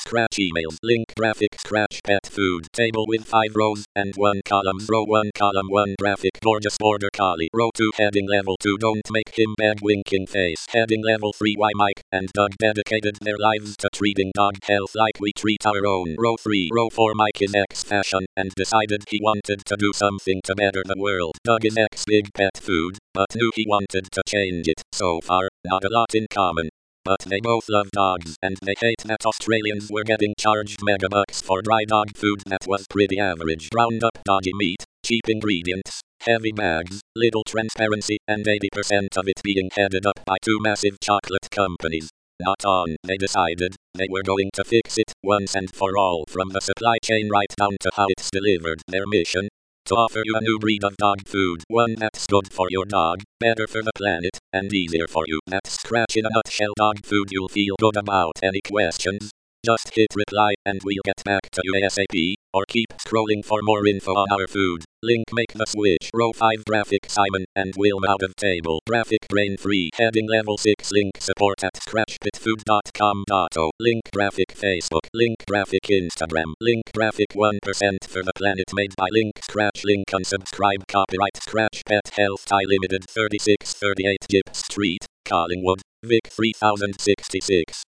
Scratch emails. Link graphic Scratch pet food. Table with 5 rows and 1 column. Row 1 column 1 graphic gorgeous border collie. Row 2 heading level 2 don't make him beg winking face. Heading level 3 why Mike and Doug dedicated their lives to treating dog health like we treat our own. Row 3. Row 4 Mike is ex fashion and decided he wanted to do something to better the world. Doug is ex big pet food, but knew he wanted to change it. So far, not a lot in common. But they both love dogs, and they hate that Australians were getting charged megabucks for dry dog food that was pretty average. Ground up doggy meat, cheap ingredients, heavy bags, little transparency, and 80% of it being headed up by 2 massive chocolate companies. Not on, they decided, they were going to fix it, once and for all, from the supply chain right down to how it's delivered. Their mission? To offer you a new breed of dog food, one that's good for your dog, better for the planet, and easier for you. That's Scratch in a nutshell dog food you'll feel good about. Any questions? Just hit reply and we'll get back to you ASAP, or keep scrolling for more info on our food. Link make the switch. Row 5 graphic Simon and Wilm out of table. Graphic brain free. Heading level 6 link support at scratchpetfood.com.o. Link graphic Facebook. Link graphic Instagram. Link graphic 1% for the planet made by Link Scratch. Link unsubscribe. Copyright Scratch Pet Health Thai Limited 3638 Gip Street, Collingwood, Vic 3066.